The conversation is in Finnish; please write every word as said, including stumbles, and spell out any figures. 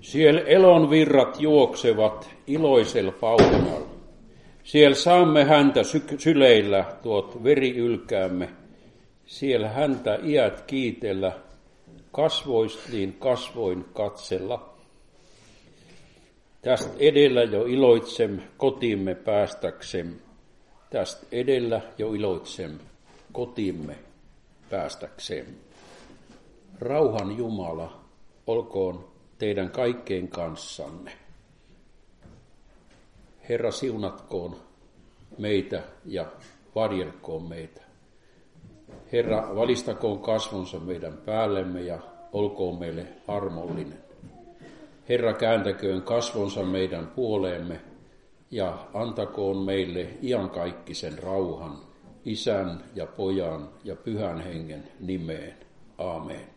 Siellä elon virrat juoksevat iloisella pauhunalla. Siellä saamme häntä sy- syleillä tuot veri ylkäämme. Siellä häntä iät kiitellä, kasvoistiin kasvoin katsella. Tästä edellä jo iloitsem kotimme päästäksem. Tästä edellä jo iloitsem kotimme päästäksem. Rauhan Jumala olkoon teidän kaikkeen kanssanne. Herra, siunatkoon meitä ja varjelkoon meitä. Herra, valistakoon kasvonsa meidän päällemme ja olkoon meille armollinen. Herra, kääntäköön kasvonsa meidän puoleemme ja antakoon meille iankaikkisen rauhan Isän ja Pojan ja Pyhän Hengen nimeen. Aamen.